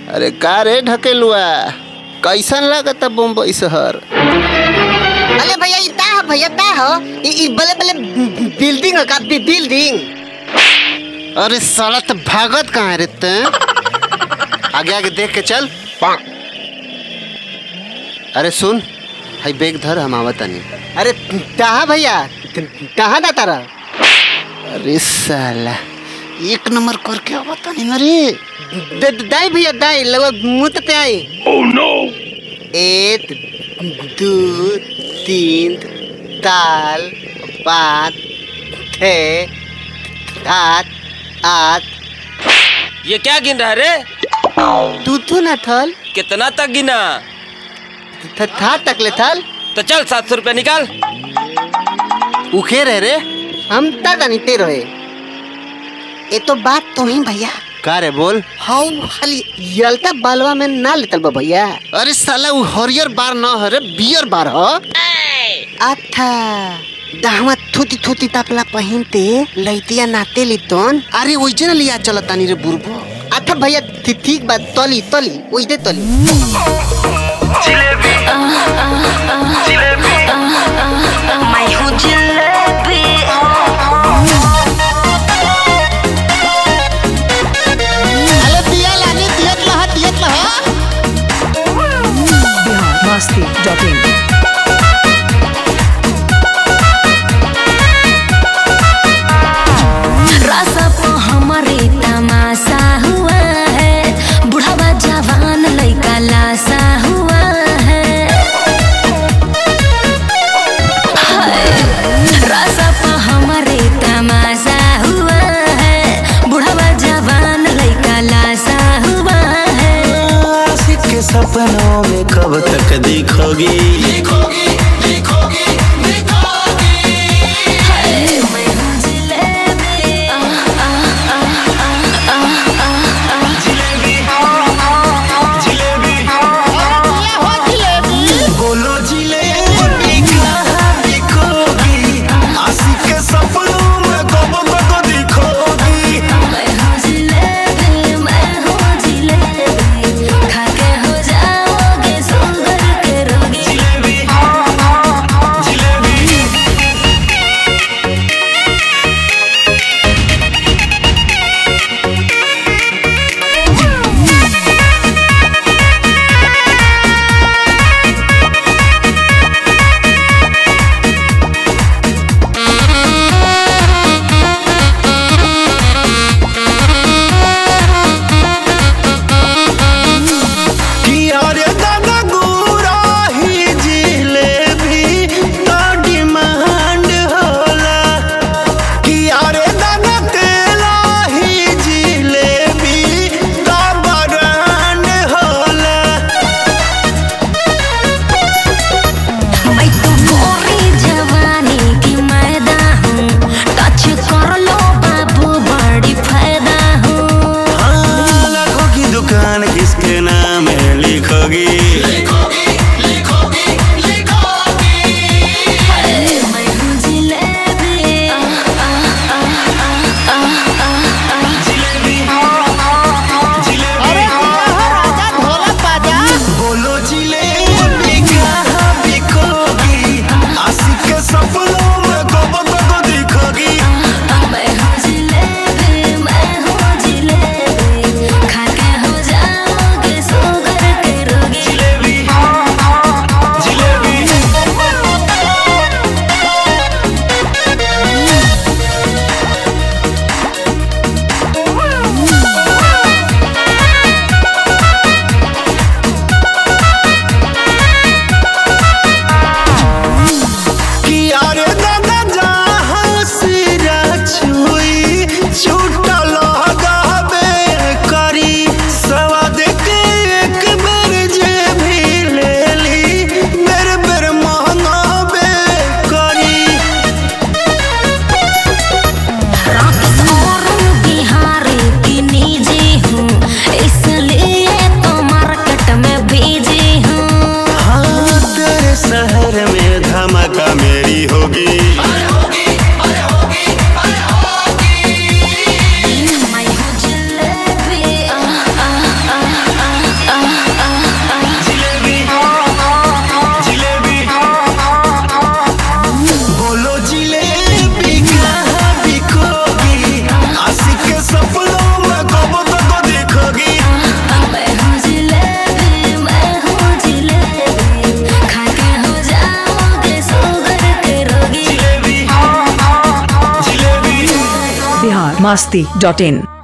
अरे का रे ढकेलुआ, कैसन लागता बम्बई शहर? अरे भैया भैया बले बले बिल्डिंग का बिल्डिंग। अरे साला तो भागत कहाँ रे ते? आगे आगे देख के चल। अरे सुन, हाई बैग धर, हम आवत नहीं। अरे कहाँ भैया, कहाँ जाता रहा? अरे साला एक नंबर करके आवत नहीं मरे। दाई भैया दाई लगभग मुँह पे आई। Oh no. 1 2 3 4 5 6 7 8। ये क्या गिन रहा है रे? तू ना थल कितना तक गिना? था तक ले थल। तो चल 700 रुपया निकाल। उखे रह रे, हम ता नहीं ते रहे। ये तो बात तो ही भैया। का रे बोल। हाउ खाली यलता बालवा में ना लेतल बा भैया। अरे साला वो हरियर बार ना है रे, बियर बार हो। अच्छा दाहवा थूती थूती तापला पहिनते लइतिया नाते लितन। अरे ओइजे ना लिया चलता नहीं रे बुरबो। अच्छा भैया ठीक बात, तली तली ओइदे तली। जिलेबी जिलेबी मैं हूँ जिलेबी। अरे दिया लाने दियत लहा। biharmasti.in रासा पे हमारे तमाशा हुआ है, बुढ़ावा जवान लइका लाशा हुआ है। रासा पे हमारे तमाशा हुआ है, बुढ़ावा जवान लइका लाशा हुआ है। आशिक के सपनों में कब तक दिखोगी? खाके हो जाओगे सुगर के रोगी। masti.in